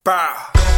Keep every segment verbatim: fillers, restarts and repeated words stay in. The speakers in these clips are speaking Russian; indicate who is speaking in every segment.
Speaker 1: Pow.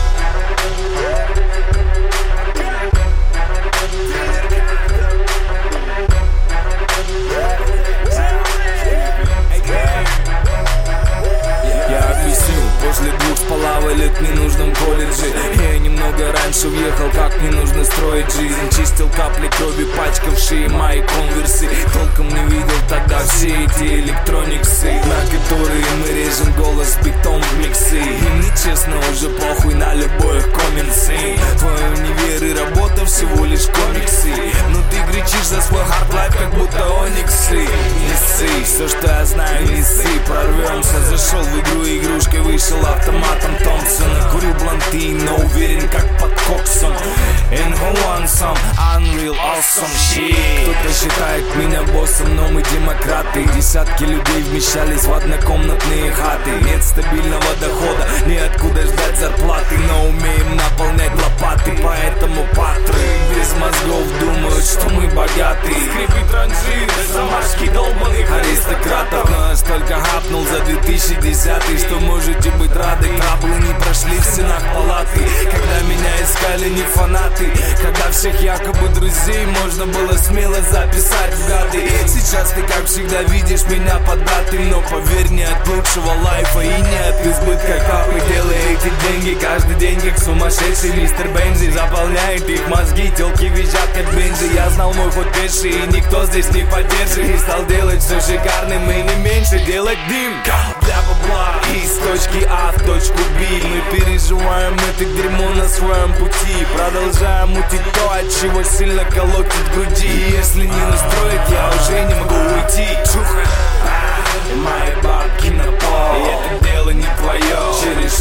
Speaker 1: Я объясню, после двух с половой лет в ненужном колледже я немного раньше уехал, как не нужно строить жизнь. Чистил капли крови, пачкавшие мои конверсы. Толком не видел тогда все эти электрониксы, на которые мы режем голос битом в миксы. И мне честно уже похуй на любой комменсы. Твой универ и работа всего лишь комиксы, но ты кричишь за свой хард-лайф, как будто ониксы. Не ссы, все, что я знаю, не ссы. Прорвемся, зашел в игру игрушкой, вышел автоматом Томпсона. Курю бланты, но уверен, как под коксом. And who wants some unreal awesome shit? Кто-то считает меня боссом, но мы демократы. Десятки людей вмещались в однокомнатные хаты. Нет стабильного дохода, неоткуда ждать зарплаты, но умеем наполнять лопаты. Поэтому патры без мозгов думают, что мы богаты. Скрипы транжир, замашки долбаных аристократов. Но я столько хапнул за две тысячи десятый, что можете быть рады. Траблы не прошли в стенах палаты, когда меня искали не фанаты, когда всех якобы друзей можно было смело записать в гады. Сейчас ты, как всегда, видишь меня податым, но поверь, не от лучшего лайфа и не от избытка капы. Делай эти деньги каждый день, как сумасшедший мистер Бензи. Заполняет их мозги, телки визжат, как бензы. Я знал мой ход пеший, и никто здесь не поддержит. И стал делать все шикарным, и не меньше делать дым для бабла. Из точки А в точку Б мы переживаем это дерьмо на своем пути. Продолжаем мутить то, от чего сильно колотит в груди. И если не устроит, я уже не могу уйти. Чуха, и мои бабки на пол, и это дело не твое. Через